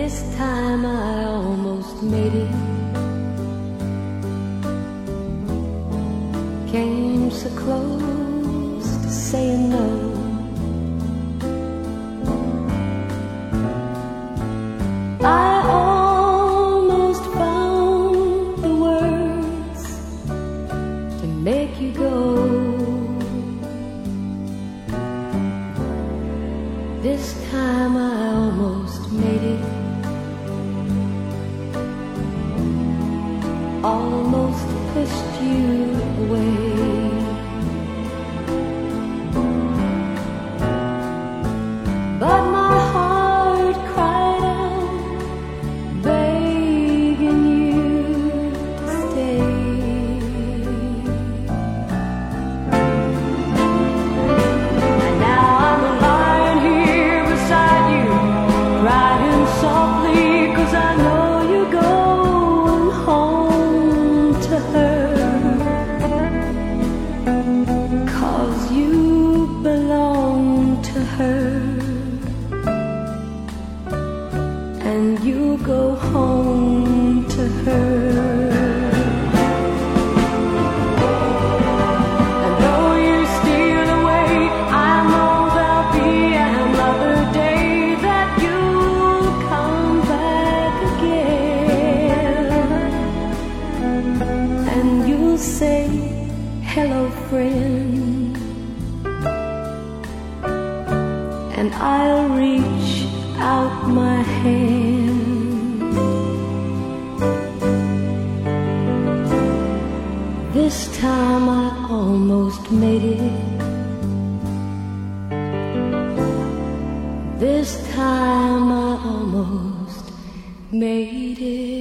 This time I almost made it. Came so close to saying no. I almost found the words to make you go. This time I almost made it. Almost pushed you away. But my heart cried out, begging you to stay. And now I'm lying here beside you, crying softly, 'cause I know you're going home to her. 'Cause you belong to her. And you go home to her. And though you steal away, I know there'll be another day that you'll come back again. And you'll say, hello friend. And I'll reach out my hand. This time I almost made it. This time I almost made it.